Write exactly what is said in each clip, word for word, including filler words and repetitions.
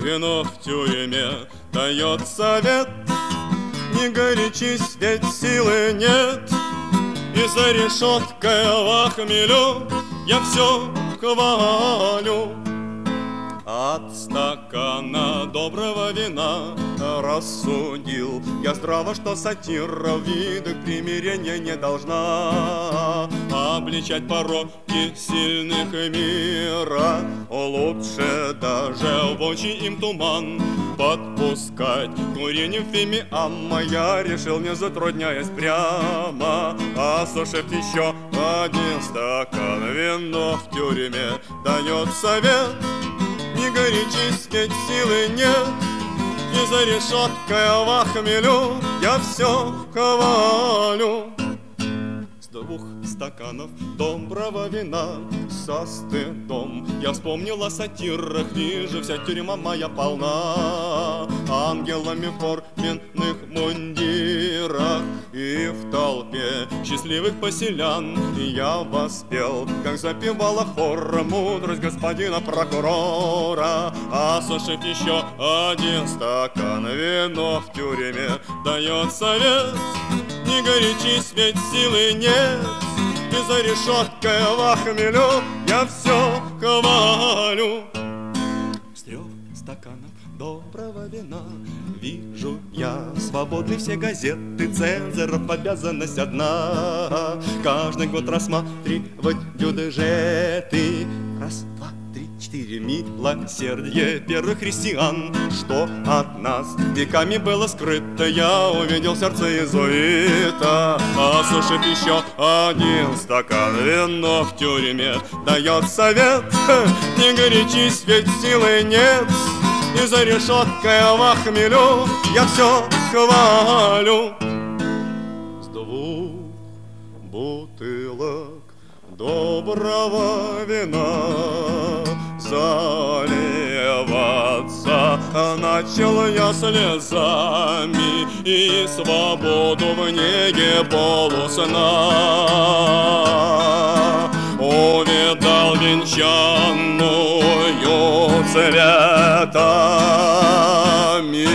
вино в тюрьме дает совет: не горячись, ведь силы нет. И за решеткой в хмелю я все хвалю. От стакана доброго вина рассудил я здраво, что сатира в видах примирения не должна обличать пороки сильных мира. Лучше даже в очи им туман подпускать курением фимиама. Я решил, не затрудняясь прямо, осушив еще один стакан. Вино в тюрьме дает совет: не горячись, ведь силы нет. И за решеткой в хмелю я все хвалю. С двух стаканов доброго вина со стыдом я вспомнил о сатирах. Вижу, вся тюрьма моя полна ангелами в форменных мундирах. И в толпе счастливых поселян я воспел, как запевала хор, мудрость господина прокурора. Осушив еще один стакан, вино в тюрьме дает совет: не горячись, ведь силы нет. И за решеткой в хмелю я все хвалю. С трех стаканов доброго вина вижу я свободны все газеты, цензоров обязанность одна: каждый год рассматривать бюджеты. Раз, два, три, четыре, милосердие первых христиан, что от нас веками было скрыто, я увидел в сердце иезуита. Осушив еще один стакан, вино в тюрьме дает совет: не горячись, ведь силы нет. И за решеткой в хмелю я все хвалю. С двух бутылок доброго вина заливаться начал я слезами, и свободу в неге полусна увидал венчанную цветами.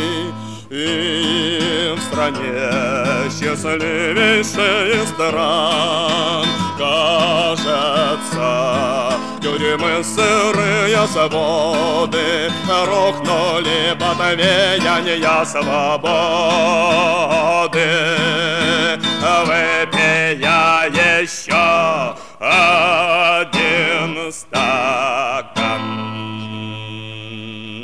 И в стране счастливейшей из стран, кажется, тюрьмы сырые свободы рухнули под веяния свободы. Выпия еще один стакан.